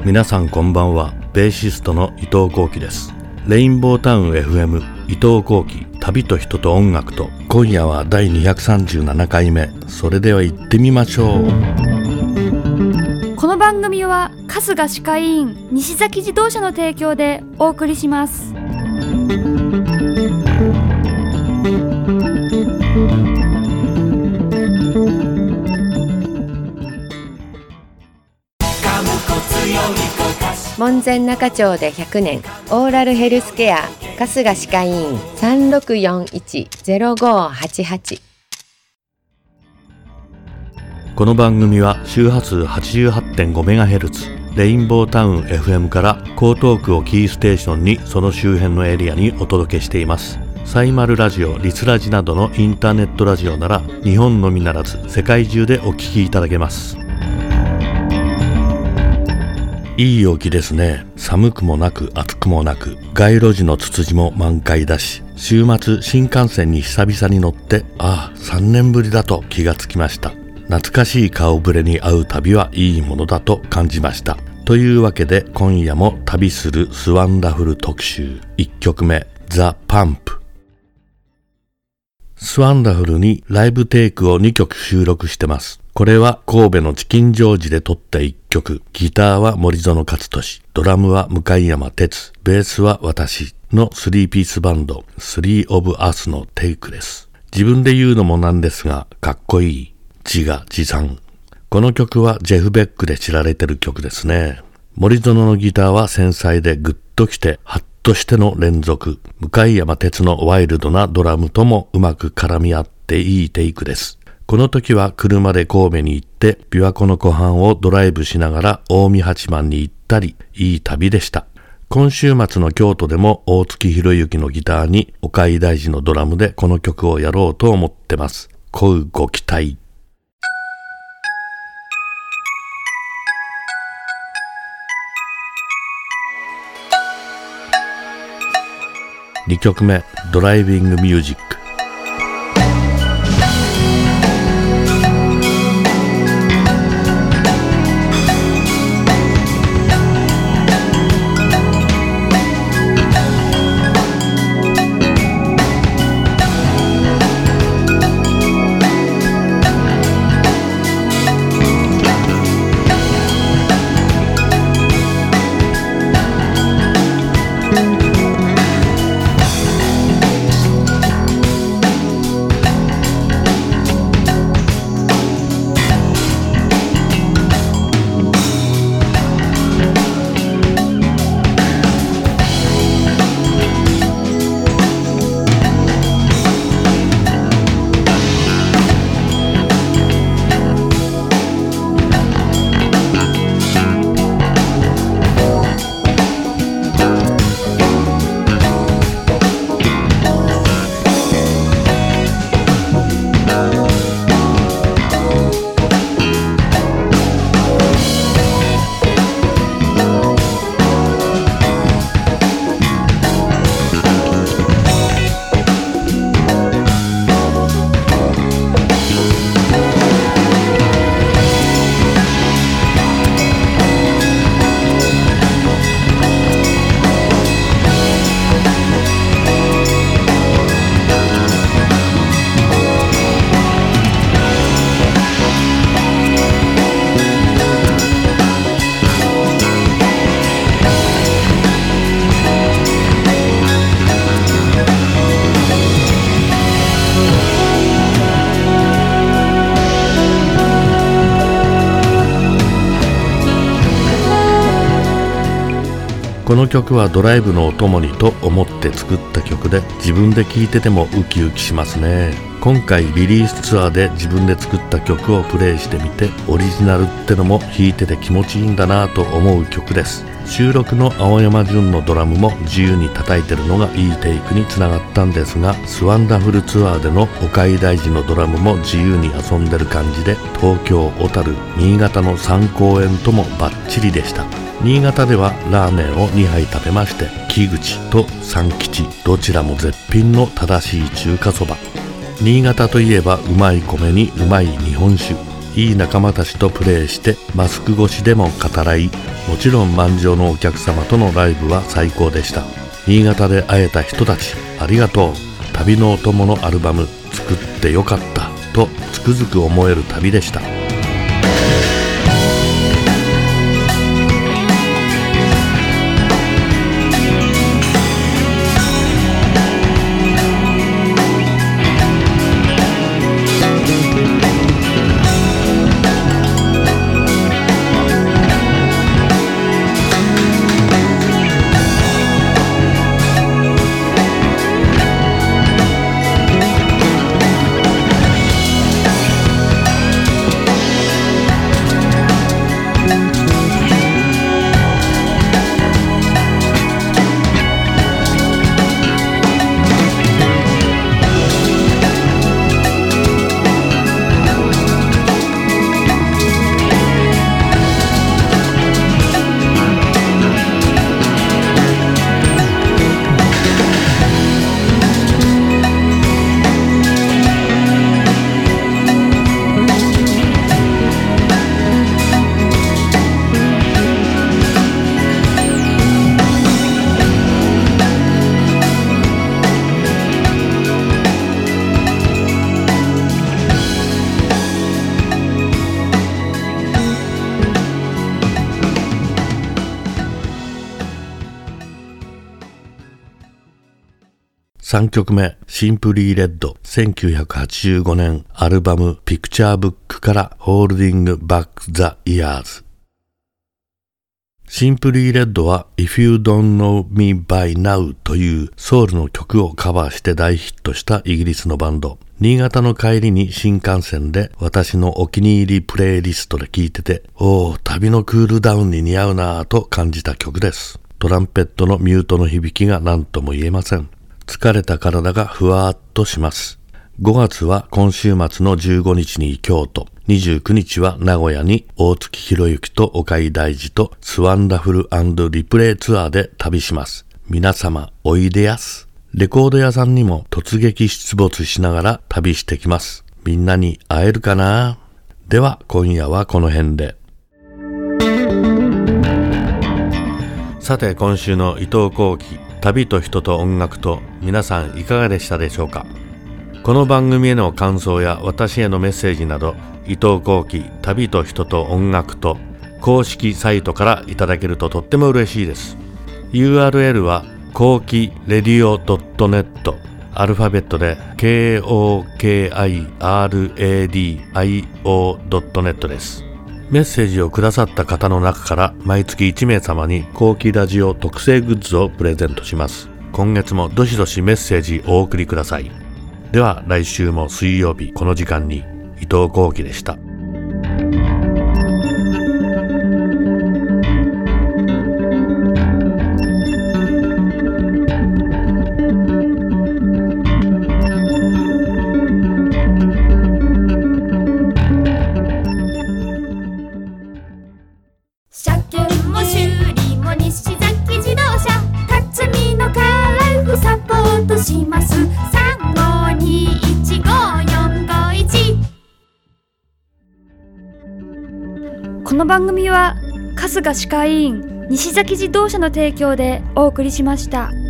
皆さんこんばんは。ベーシストの伊藤幸喜です。レインボータウン FM 伊藤幸喜、旅と人と音楽と、今夜は第237回目。それでは行ってみましょう。 この番組は春日歯科医院西崎自動車の提供でお送りします。 門前仲町で100年オーラルヘルスケア春日歯科医院 3641-0588。 この番組は周波数 88.5MHz レインボータウン FM から江東区をキーステーションにその周辺のエリアにお届けしています。サイマルラジオ、リスラジなどのインターネットラジオなら日本のみならず世界中でお聞きいただけます。いい陽気ですね。寒くもなく暑くもなく、街路樹のツツジも満開だし、週末新幹線に久々に乗って、3年ぶりだと気がつきました。懐かしい顔ぶれに会う旅はいいものだと感じました。というわけで今夜も旅するスワンダフル特集。1曲目、ザ・パンプ。スワンダフルにライブテイクを2曲収録してます。これは神戸のチキンジョージで撮った1曲。ギターは森園勝利、ドラムは向山哲、ベースは私の3ピースバンド3 of Us のテイクです。自分で言うのもなんですが、かっこいい。自画自賛。この曲はジェフ・ベックで知られてる曲ですね。森園のギターは繊細でグッときてハッとしての連続。向山哲のワイルドなドラムともうまく絡み合っていいテイクです。この時は車で神戸に行って琵琶湖の湖畔をドライブしながら近江八幡に行ったり、いい旅でした。今週末の京都でも大月博之のギターに岡井大二のドラムでこの曲をやろうと思ってます。こうご期待。2曲目、ドライビングミュージック。この曲はドライブのお供にと思って作った曲で、自分で聴いててもウキウキしますね。今回リリースツアーで自分で作った曲をプレイしてみて、オリジナルってのも弾いてて気持ちいいんだなと思う曲です。収録の青山純のドラムも自由に叩いてるのがいいテイクにつながったんですが、スワンダフルツアーでの岡井大二のドラムも自由に遊んでる感じで、東京、小樽、新潟の3公演ともバッチリでした。新潟ではラーメンを2杯食べまして、木口と三吉どちらも絶品の正しい中華そば。新潟といえばうまい米にうまい日本酒。 いい仲間たちとプレーしてマスク越しでも語らい、もちろん満場のお客様とのライブは最高でした。新潟で会えた人たちありがとう。旅のお供のアルバム作ってよかったとつくづく思える旅でした。3曲目、シンプリーレッド、1985年アルバムピクチャーブックからホールディングバックザイヤーズ。シンプリーレッドは If You Don't Know Me By Now というソウルの曲をカバーして大ヒットしたイギリスのバンド。新潟の帰りに新幹線で私のお気に入りプレイリストで聴いてて、旅のクールダウンに似合うなぁと感じた曲です。トランペットのミュートの響きが何とも言えません。疲れた体がふわーっとします。5月は今週末の15日に京都、29日は名古屋に大月博之と岡井大二とスワンダフル&リプレイツアーで旅します。皆様おいでやす。レコード屋さんにも突撃出没しながら旅してきます。みんなに会えるかな？では今夜はこの辺で。さて今週の伊藤幸喜旅と人と音楽と、皆さんいかがでしたでしょうか。この番組への感想や私へのメッセージなど、伊藤幸喜旅と人と音楽と公式サイトからいただけるととっても嬉しいです。 URL はこうきレディオ .net、 アルファベットで KOKIRADIO.net です。メッセージをくださった方の中から毎月1名様に後期ラジオ特製グッズをプレゼントします。今月もどしどしメッセージお送りください。では来週も水曜日この時間に、伊藤幸喜でした。 この番組は春日歯科医院西崎自動車の提供でお送りしました。